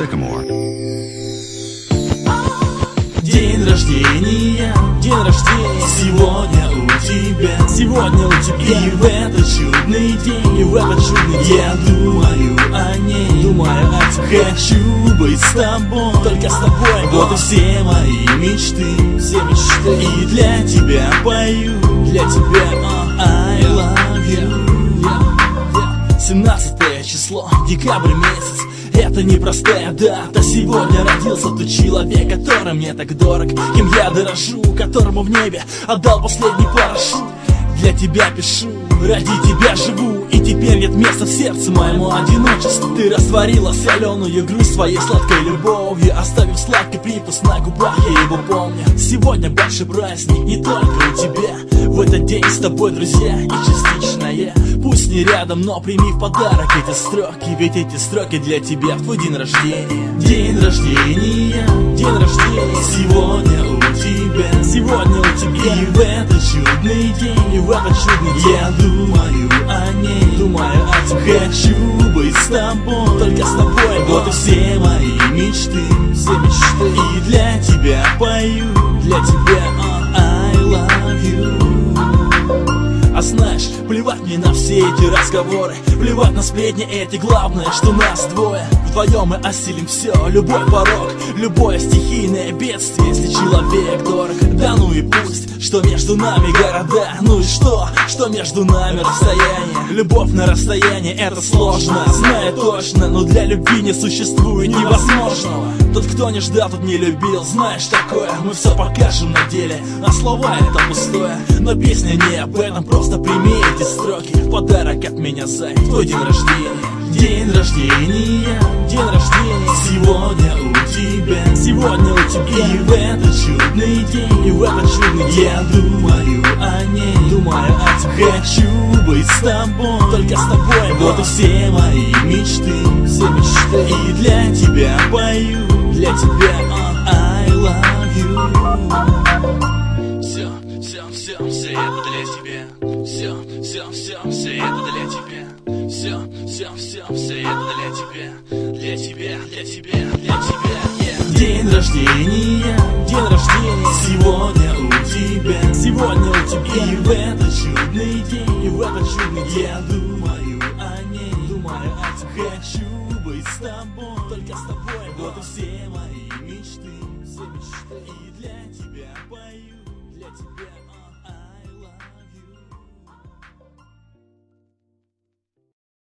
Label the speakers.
Speaker 1: Sycamore.
Speaker 2: День рождения, сегодня у тебя, И в этот чудный день, я думаю о ней, Хочу быть с тобой,
Speaker 3: только с тобой.
Speaker 2: Вот и все мои мечты, И для тебя пою, I love you.
Speaker 3: 17 число, декабрь месяц. Это непростая дата. Сегодня родился тот человек, который мне так дорог, кем я дорожу, которому в небе отдал последний парашют. Для тебя пишу, ради тебя живу, и теперь нет места в сердце моему одиночеству. Ты растворила соленую грусть своей сладкой любовью, оставив сладкий привкус на губах, я его помню. Сегодня большой праздник не только у тебя, в этот день с тобой друзья и частично я. Пусть не рядом, но прими в подарок эти строки, ведь эти строки для тебя в твой день рождения.
Speaker 2: День рождения, сегодня у тебя, И в этот чудный день, я думаю о ней, Хочу быть с тобой,
Speaker 3: только с тобой.
Speaker 2: Вот и все мои мечты, И для тебя пою, I love you.
Speaker 3: А знаешь, плевать мне на все эти разговоры, плевать на сплетни эти, главное, что нас двое. Вдвоем мы осилим все, любой порог, любое стихийное бедствие, если человек дорог. Да ну и пусть, что между нами города, ну и что между нами расстояние. Любовь на расстоянии это сложно, знаю точно, но для любви не существует невозможного. Тот, кто не ждал, тот не любил, знаешь такое, мы все покажем на деле, а слова это пустое. Но песня не об этом, просто прими эти строки в подарок от меня, зай, в твой день рождения.
Speaker 2: День рождения, сегодня у тебя, И в этот чудный день, я думаю о ней, Хочу быть с тобой,
Speaker 3: только с тобой.
Speaker 2: Вот и все мои мечты, И для тебя пою, I love you.
Speaker 3: Все это для тебя. Все это для тебя. Все это для тебя. Yeah.
Speaker 2: День рождения, сегодня у тебя, И в этот чудный день, я думаю о ней, Хочу быть с тобой,
Speaker 3: только с тобой.
Speaker 2: Вот и все мои мечты.